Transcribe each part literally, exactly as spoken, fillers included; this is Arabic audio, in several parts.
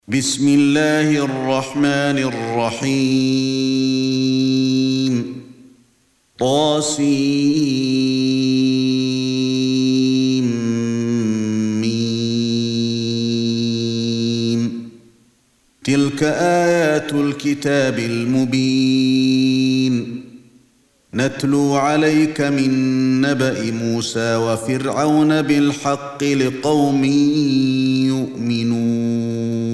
بسم الله الرحمن الرحيم طاسيم تلك آيات الكتاب المبين نتلو عليك من نبأ موسى وفرعون بالحق لقوم يؤمنون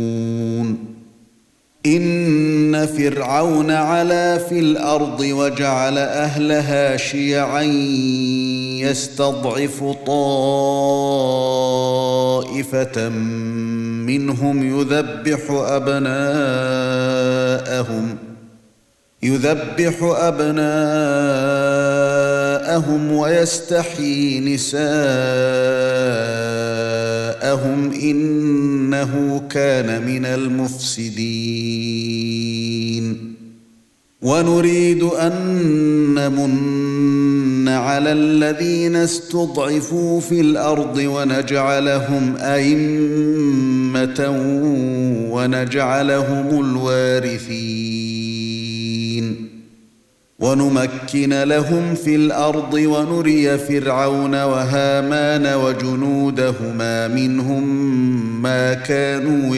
إن فرعون علا في الأرض وجعل أهلها شيعا يستضعف طائفة منهم يذبح أبناءهم يذبح أبناءهم ويستحيي نساءهم إنه كان من المفسدين ونريد أن نمن على الذين استضعفوا في الأرض ونجعلهم أئمة ونجعلهم الوارثين ونمكن لهم في الأرض ونري فرعون وهامان وجنودهما منهم ما كانوا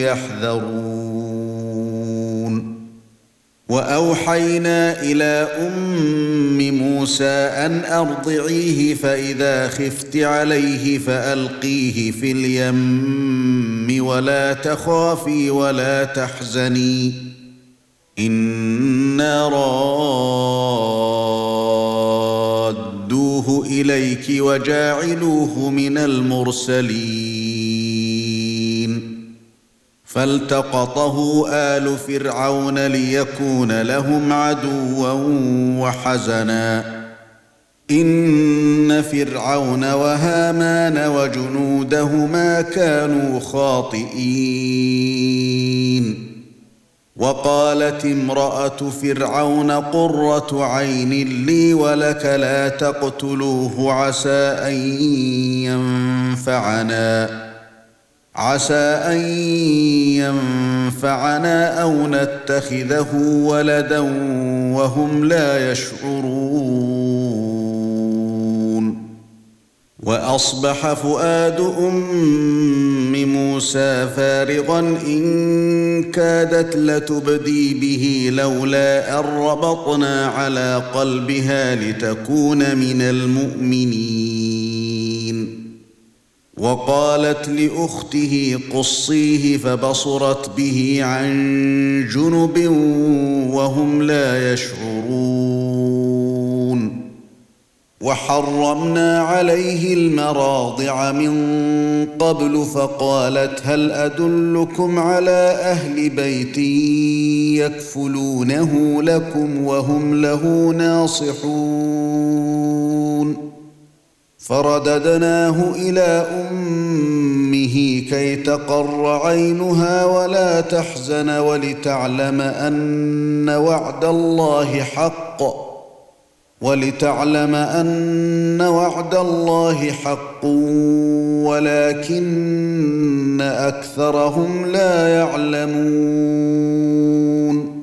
يحذرون وأوحينا إلى أم موسى أن أرضعيه فإذا خفت عليه فألقيه في اليم ولا تخافي ولا تحزني إنا رادوه إليك وجاعلوه من المرسلين فالتقطه آل فرعون ليكون لهم عدوا وحزنا إن فرعون وهامان وجنودهما كانوا خاطئين وقالت امرأة فرعون قرة عين لي ولك لا تقتلوه عسى أن ينفعنا عسى أن ينفعنا أو نتخذه ولدا وهم لا يشعرون وأصبح فؤاد أم موسى فارغا إن كادت لتبدي به لولا أن ربطنا على قلبها لتكون من المؤمنين وقالت لأخته قصيه فبصرت به عن جنب وهم لا يشعرون وحرمنا عليه المراضع من قبل فقالت هل أدلكم على أهل بيت يكفلونه لكم وهم له ناصحون فرددناه إلى أمه كي تقر عينها ولا تحزن ولتعلم أن وعد الله حق ولتعلم أن وعد الله حق ولكن أكثرهم لا يعلمون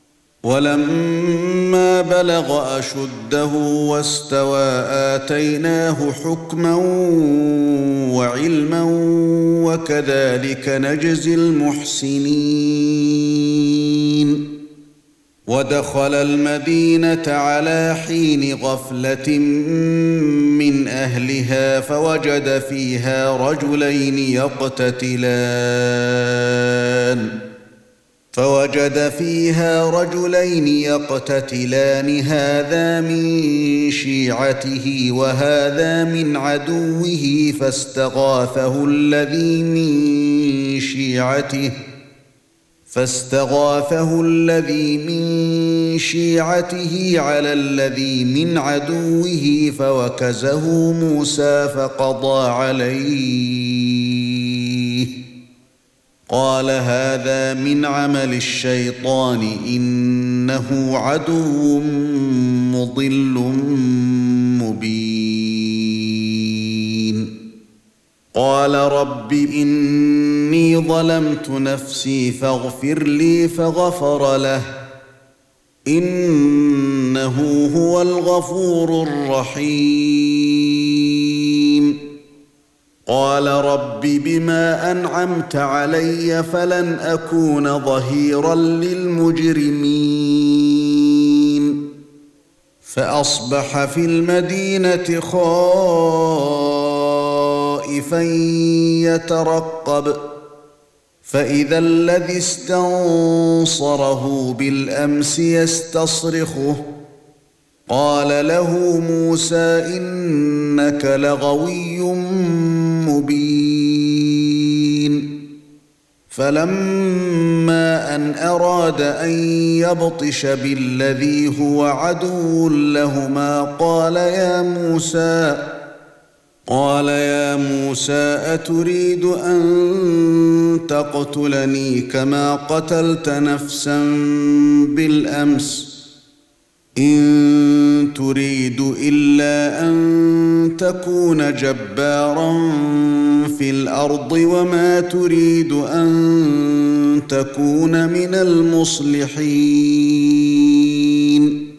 ولما بلغ أشده واستوى آتيناه حكما وعلما وكذلك نجزي المحسنين ودخل المدينة على حين غفلة من أهلها فوجد فيها رجلين يقتتلان فوجد فيها رجلين يقتتلان هذا من شيعته وهذا من عدوه فاستغاثه الذي من شيعته فاستغاثه الذي من شيعته على الذي من عدوه فوكزه موسى فقضى عليه قال هذا من عمل الشيطان إنه عدو مضل مبين قال رب إني ظلمت نفسي فاغفر لي فغفر له إنه هو الغفور الرحيم قال رب بما أنعمت علي فلن أكون ظهيرا للمجرمين فأصبح في المدينة خائفا يترقب فإذا الذي استنصره بالأمس يستصرخه قال له موسى إنك لغوي مبين فلما أن أراد أن يبطش بالذي هو عدو لهما قال يا موسى قال يا موسى أتريد أن تقتلني كما قتلت نفسا بالأمس إن تريد إلا أن تكون جبارا في الأرض وما تريد أن تكون من المصلحين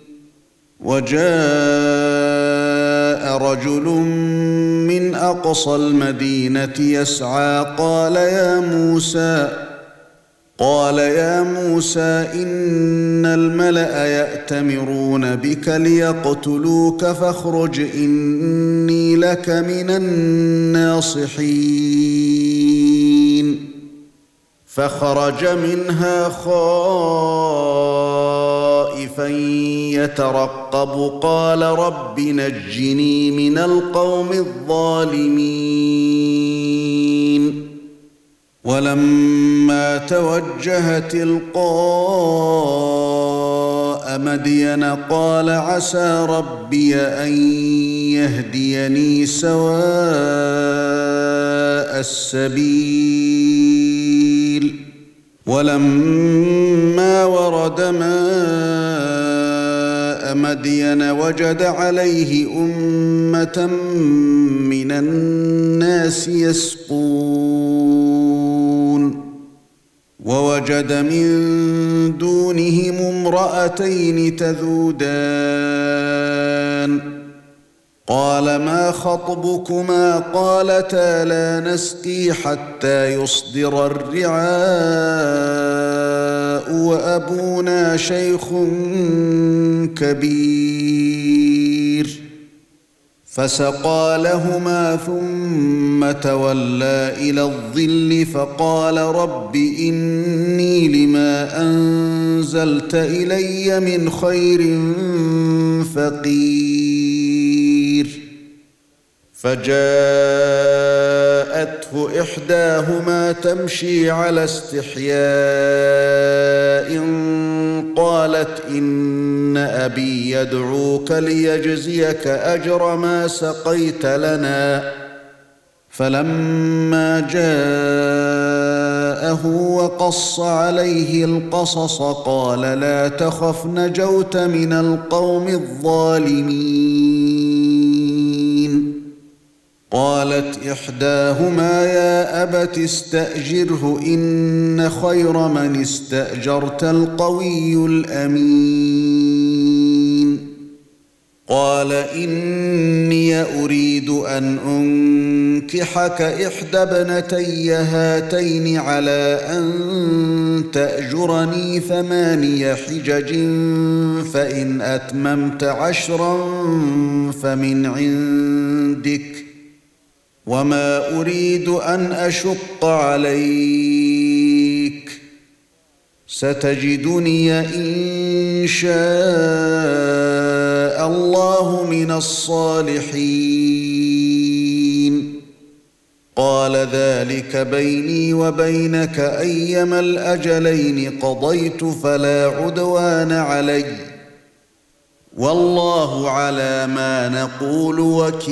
وجاء رجل من أقصى المدينة يسعى قال يا موسى قال يا موسى إن الملأ يأتمرون بك ليقتلوك فاخرج إني لك من الناصحين فخرج منها خائفا يترقب قال رب نجني من القوم الظالمين ولما توجه تلقاء مدين قال عسى ربي أن يهديني سواء السبيل ولما ورد ماء مدين وجد عليه أمة من الناس يسقون ووجد من دونهم امرأتين تذودان قال ما خطبكما قالتا لا نسقي حتى يصدر الرعاء وأبونا شيخ كبير فسقى لهما ثم تولى إلى الظل فقال رب إني لما أنزلت إلي من خير فقير فجاءته إحداهما تمشي على استحياء قالت إن أبي يدعوك ليجزيك أجر ما سقيت لنا فلما جاءه وقص عليه القصص قال لا تخف نجوت من القوم الظالمين قالت إحداهما يا أبت استأجره إن خير من استأجرت القوي الأمين قال إني أريد أن أنكحك إحدى ابنتي هاتين على أن تأجرني ثماني حجج فإن أتممت عشرا فمن عندك وما أريد أن أشق عليك ستجدني إن شاء الله من الصالحين قال ذلك بيني وبينك أيما الأجلين قضيت فلا عدوان علي والله على ما نقول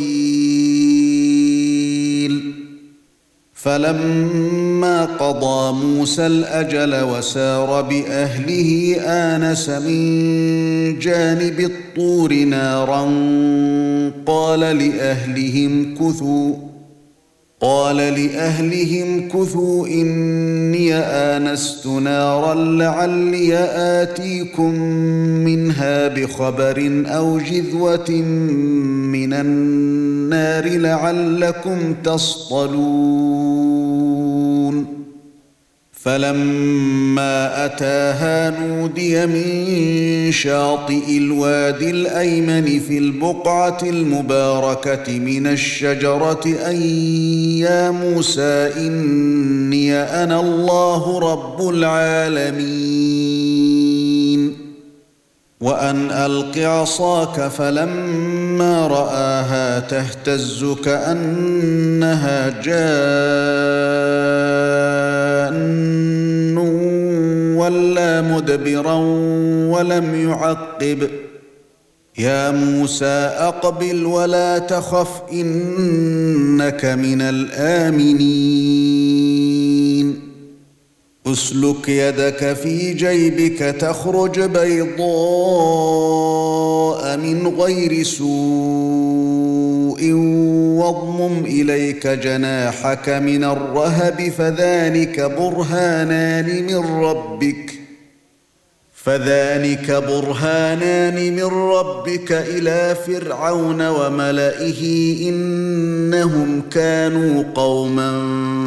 وكيل فلما قضى موسى الأجل وسار بأهله آنس من جانب الطور نارا قال لأهلهم كثوا قال لأهلهم كثوا إني آنست نارا لعلي آتيكم منها بخبر أو جذوة من النار لعلكم تصطلون فلما أتاها نودي من شاطئ الوادي الأيمن في البقعة المباركة من الشجرة أن يا موسى إني أنا الله رب العالمين وأن ألق عصاك فلما رآها تهتز كأنها جان ولا مدبرا ولم يعقب يا موسى أقبل ولا تخف إنك من الآمنين اسلك يدك في جيبك تخرج بيضاء من غير سوء واضمم إليك جناحك من الرهب فذلك برهانان من ربك فذلك برهانان من ربك إلى فرعون وملئه إنهم كانوا قوما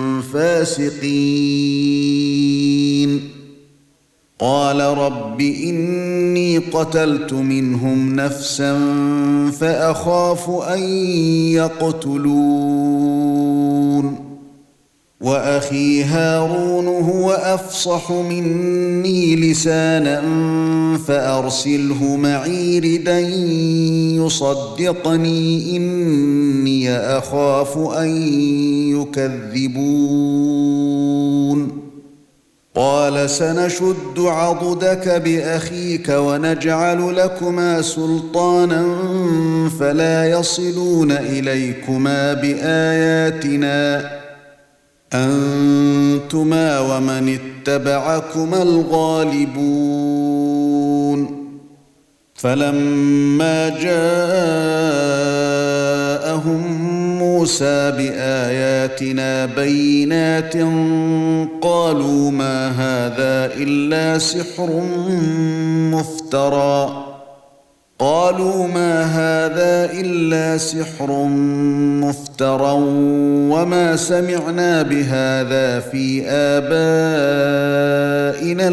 فاسقين قال رب إني قتلت منهم نفسا فأخاف أن يقتلون وأخي هارون هو أفصح مني لسانا فأرسله معي ردا يصدقني إني أخاف أن يكذبون قال سنشد عضدك بأخيك ونجعل لكما سلطانا فلا يصلون إليكما بآياتنا أنتما ومن اتبعكما الغالبون فلما جاءهم موسى بآياتنا بينات قالوا ما هذا إلا سحر مفترى قالوا ما هذا إلا سحر مفترى وما سمعنا بهذا في آبائنا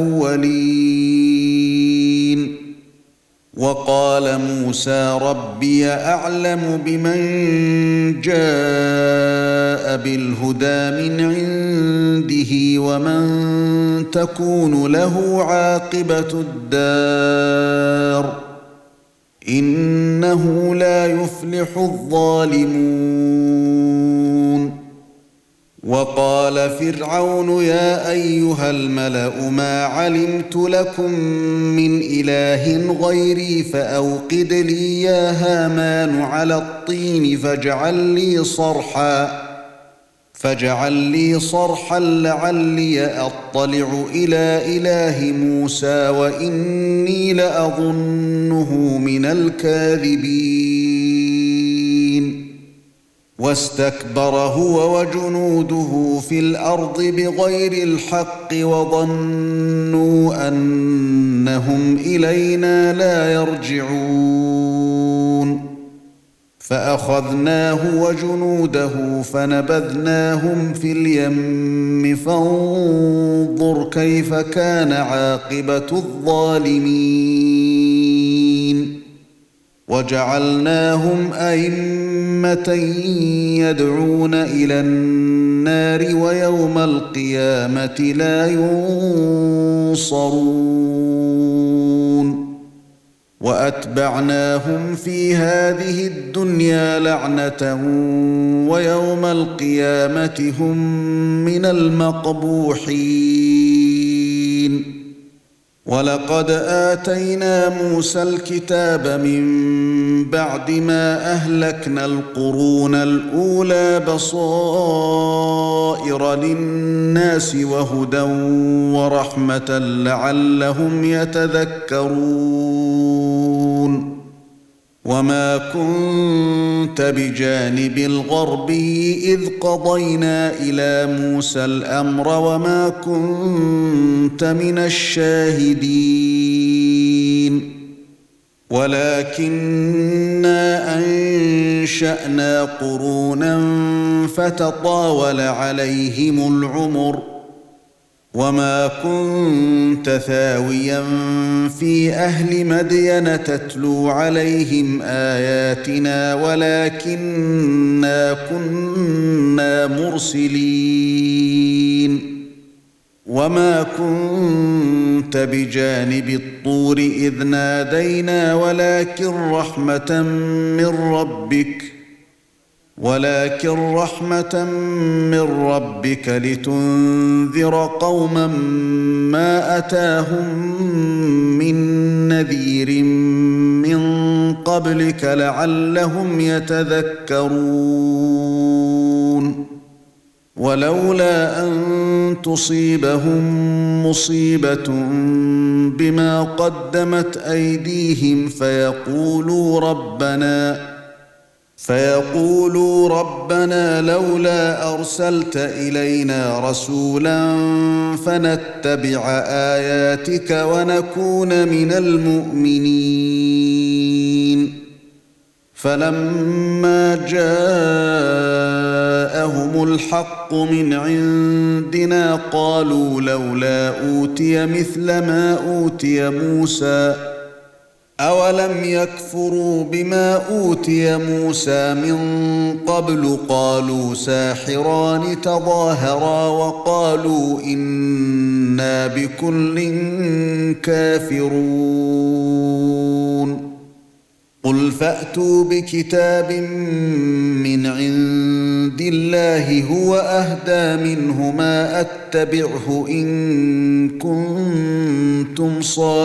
الأولين وقال موسى ربي أعلم بمن جاء بالهدى من عنده ومن تكون له عاقبة الدار إنه لا يفلح الظالمون وقال فرعون يا أيها الملأ ما علمت لكم من إله غيري فأوقد لي يا هامان على الطين فاجعل لي صرحا فاجعل لي صرحا لعلي أطلع إلى إله موسى وإني لأظنه من الكاذبين واستكبر هو وجنوده في الأرض بغير الحق وظنوا أنهم إلينا لا يرجعون فأخذناه وجنوده فنبذناهم في اليم فانظر كيف كان عاقبة الظالمين وجعلناهم أئمة يدعون إلى النار ويوم القيامة لا ينصرون وأتبعناهم في هذه الدنيا لعنة ويوم القيامة هم من المقبوحين ولقد آتينا موسى الكتاب من بعد ما أهلكنا القرون الأولى بصائر للناس وهدى ورحمة لعلهم يتذكرون وما كنت بجانب الغربي إذ قضينا إلى موسى الأمر وما كنت من الشاهدين ولكننا أنشأنا قرونا فتطاول عليهم العمر وما كنت ثاويا في أهل مدين تتلو عليهم آياتنا ولكننا كنا مرسلين وما كنت بجانب الطور إذ نادينا ولكن رحمة من ربك ولكن رحمة من ربك لتنذر قوما ما أتاهم من نذير من قبلك لعلهم يتذكرون ولولا أن تصيبهم مصيبة بما قدمت أيديهم فيقولوا ربنا فيقولوا ربنا لولا أرسلت إلينا رسولا فنتبع آياتك ونكون من المؤمنين فلما جاءهم الحق من عندنا قالوا لولا أوتي مثل ما أوتي موسى أولم يكفروا بما أوتي موسى من قبل قالوا ساحران تظاهرا وقالوا إنا بكل كافرون قل فأتوا بكتاب من عند الله هو أهدى منه ما أتبعه إن كنتم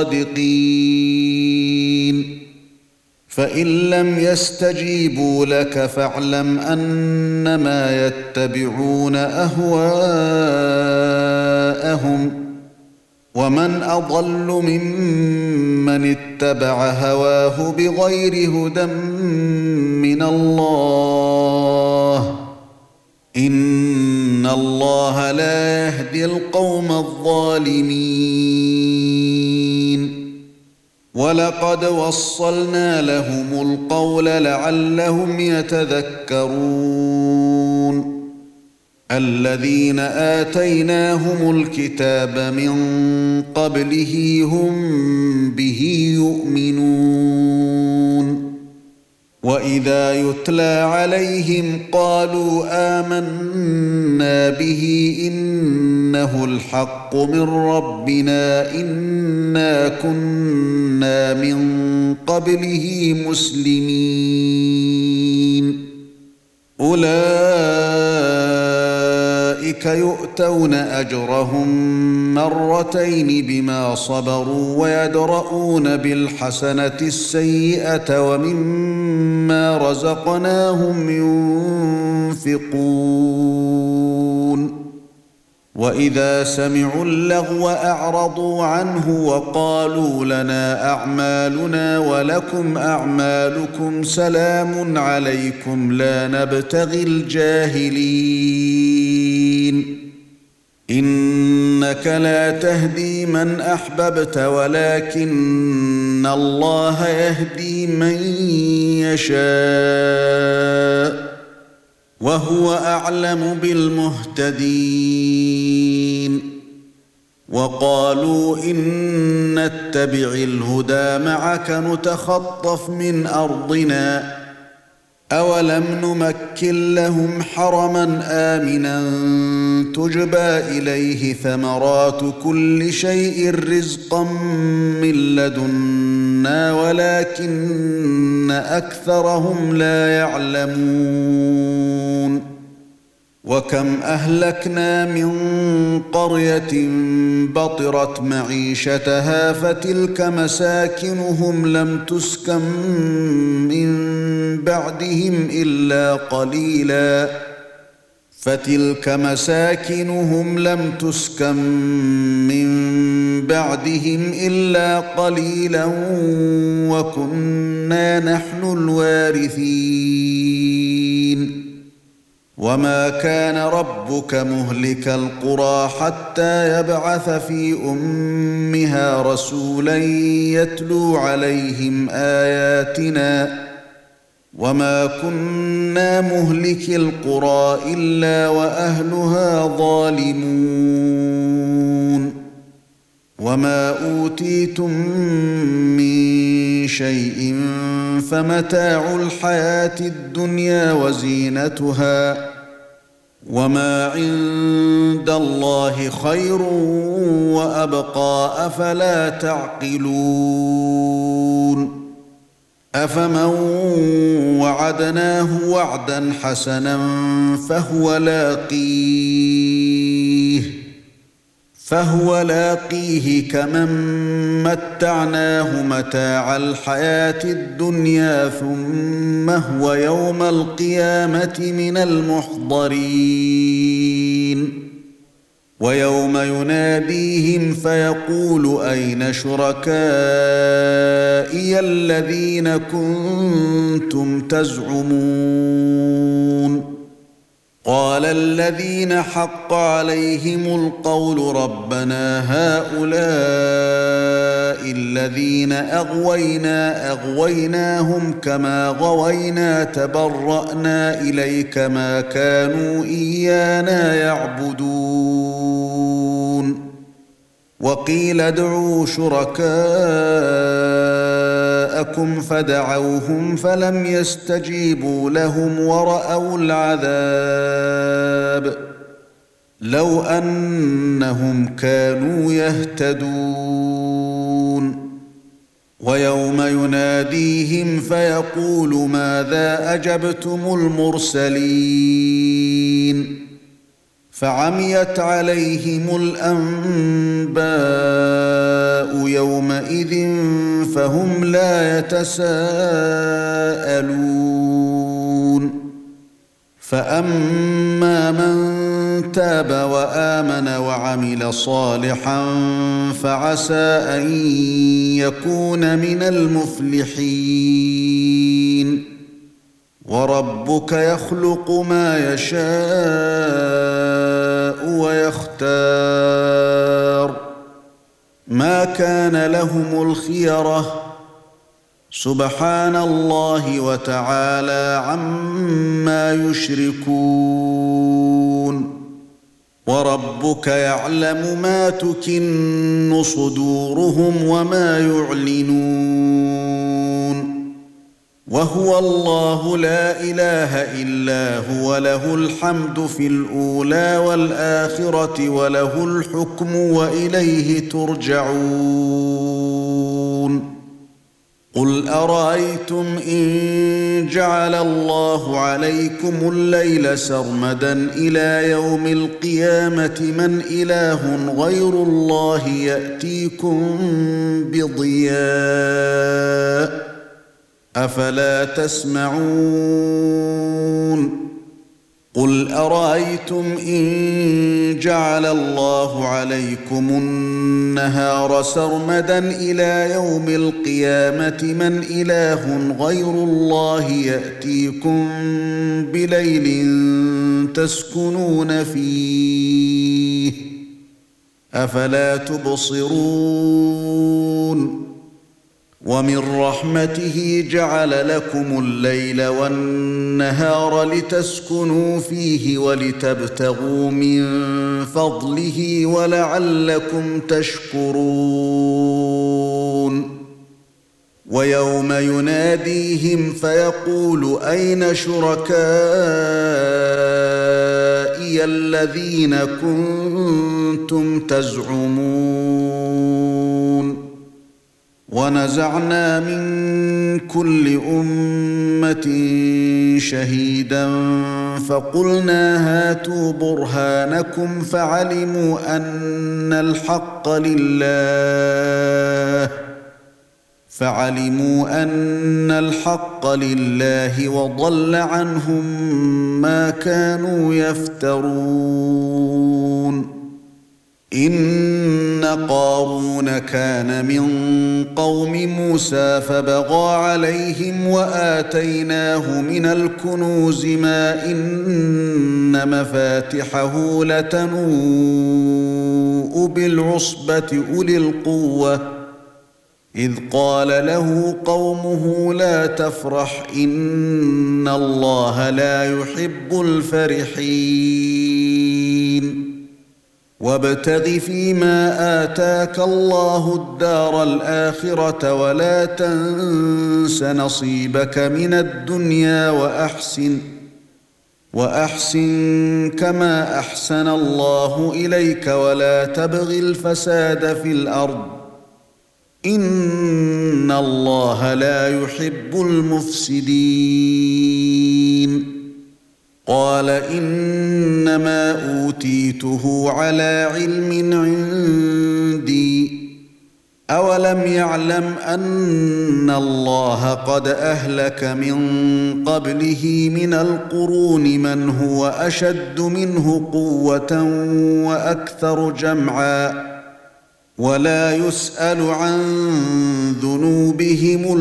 صادقين فإن لم يستجيبوا لك فاعلم أنما يتبعون أهواءهم ومن أضل ممن اتبع هواه بغير هدى من الله إن الله لا يهدي القوم الظالمين ولقد وصلنا لهم القول لعلهم يتذكرون الذين آتيناهم الكتاب من قبله هم به يؤمنون وإذا يتلى عليهم قالوا آمنا به إنه الحق من ربنا إنا كنا من قبله مسلمين أولئك يؤتون أجرهم مرتين بما صبروا ويدرؤون بالحسنة السيئة ومما رزقناهم ينفقون وإذا سمعوا اللغو أعرضوا عنه وقالوا لنا أعمالنا ولكم أعمالكم سلام عليكم لا نبتغي الجاهلين إنك لا تهدي من أحببت ولكن الله يهدي من يشاء وهو أعلم بالمهتدين وقالوا إن نتبع الهدى معك نتخطف من أرضنا أولم نمكن لهم حرما آمنا تجبى إليه ثمرات كل شيء رزقا من لدنا ولكن أكثرهم لا يعلمون وكم أهلكنا من قرية بطرت معيشتها فتلك مساكنهم لم تسكن من بعدهم إلا قليلا فتلك مساكنهم لم تسكن من بعدهم إلا قليلا وكنا نحن الوارثين وما كان ربك مهلك القرى حتى يبعث في أمها رسولا يتلو عليهم آياتنا وما كنا مهلك القرى إلا وأهلها ظالمون وما أوتيتم من شيء فمتاع الحياة الدنيا وزينتها وما عند الله خير وأبقى أفلا تعقلون أفمن وعدناه وعدا حسنا فهو لاقيه فهو لاقيه كمن متعناه متاع الحياة الدنيا ثم هو يوم القيامة من المحضرين ويوم يناديهم فيقول أين شركائي الذين كنتم تزعمون قال الذين حق عليهم القول ربنا هؤلاء الذين أغوينا أغويناهم كما غوينا تبرأنا إليك ما كانوا إيانا يعبدون وقيل ادعوا شركاءكم فدعوهم فلم يستجيبوا لهم ورأوا العذاب لو أنهم كانوا يهتدون ويوم يناديهم فيقول ماذا أجبتم المرسلين فعميت عليهم الأنباء يومئذ فهم لا يتساءلون فأما من تاب وآمن وعمل صالحا فعسى أن يكون من المفلحين وربك يخلق ما يشاء ويختار ما كان لهم الخيرة سبحان الله وتعالى عما يشركون وربك يعلم ما تكن صدورهم وما يعلنون وهو الله لا إله إلا هو له الحمد في الأولى والآخرة وله الحكم وإليه ترجعون قل أرأيتم إن جعل الله عليكم الليل سرمدا إلى يوم القيامة من إله غير الله يأتيكم بضياء أفلا تسمعون قل أرأيتم إن جعل الله عليكم النهار سرمدا إلى يوم القيامة من إله غير الله يأتيكم بليل تسكنون فيه أفلا تبصرون ومن رحمته جعل لكم الليل والنهار لتسكنوا فيه ولتبتغوا من فضله ولعلكم تشكرون ويوم يناديهم فيقول أين شركائي الذين كنتم تزعمون ونزعنا من كل أمة شهيدا فقلنا هاتوا برهانكم فعلموا أن الحق لله فعلموا أن الحق لله وضل عنهم ما كانوا يفترون إن قارون كان من قوم موسى فبغى عليهم وآتيناه من الكنوز ما إن مفاتحه لتنوء بالعصبة أولي القوة إذ قال له قومه لا تفرح إن الله لا يحب الفرحين وابتغ فيما آتاك الله الدار الآخرة ولا تنس نصيبك من الدنيا وأحسن وأحسن كما أحسن الله إليك ولا تبغ الفساد في الأرض إن الله لا يحب المفسدين قال إنما أوتيته على علم عندي أولم يعلم أن الله قد أهلك من قبله من القرون من هو أشد منه قوة وأكثر جمعا ولا يسأل عن ذنوبهم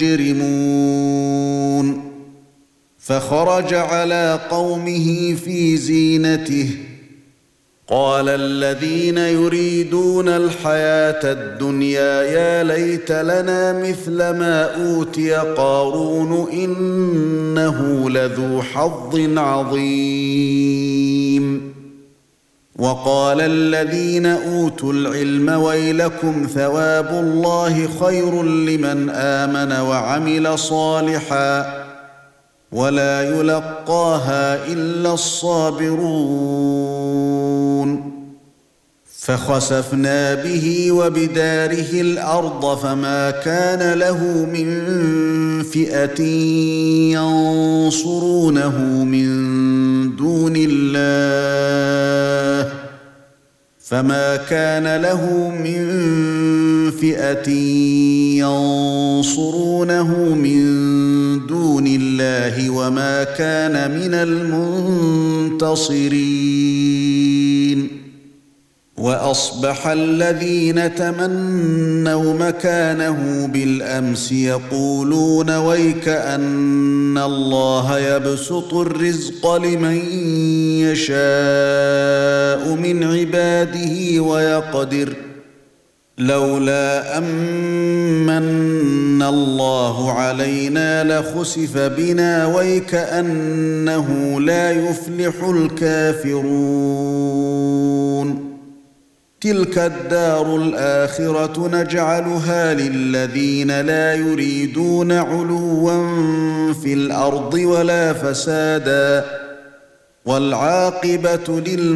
المجرمون فخرج على قومه في زينته قال الذين يريدون الحياة الدنيا يا ليت لنا مثل ما أوتي قارون إنه لذو حظ عظيم وقال الذين أوتوا العلم ويلكم ثواب الله خير لمن آمن وعمل صالحا ولا يلقاها إلا الصابرون فخسفنا به وبداره الأرض فما كان له من فئة ينصرونه من دون الله فما كان له من فئة ينصرونه من دون الله وما كان من المنتصرين وأصبح الذين تمنوا مكانه بالأمس يقولون ويك أن الله يبسط الرزق لمن يشاء من عباده ويقدر لولا أمن الله علينا لخسف بنا ويكأنه لا يفلح الكافرون تلك الدار الآخرة نجعلها للذين لا يريدون علوا في الأرض ولا فسادا والعاقبة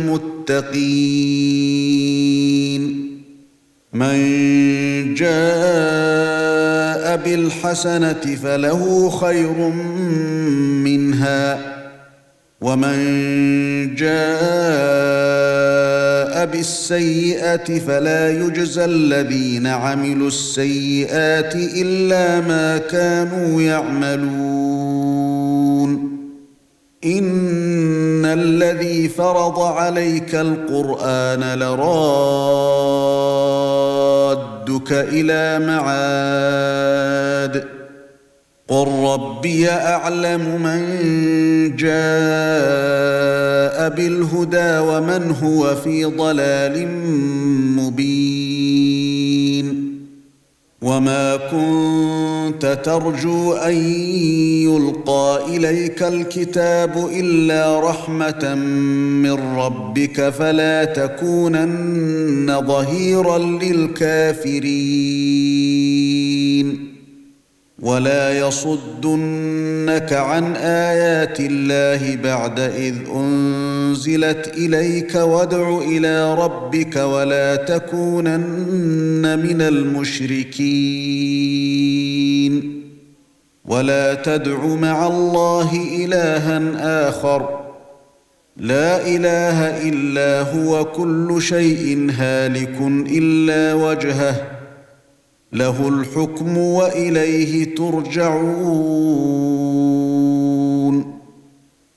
للمتقين من جاء بالحسنة فله خير منها ومن جاء بالسيئة فلا يجزى الذين عملوا السيئات إلا ما كانوا يعملون إن الذي فرض عليك القرآن لرادك إلى معاد قل ربي أعلم من جاء بالهدى ومن هو في ضلال مبين وما كنت ترجو أن يلقى إليك الكتاب إلا رحمة من ربك فلا تكونن ظهيرا للكافرين ولا يصدنك عن آيات الله بعد إذ أنزلت إليك وادع إلى ربك ولا تكونن من المشركين ولا تدع مع الله إلها آخر لا إله إلا هو كل شيء هالك إلا وجهه له الحكم وإليه ترجعون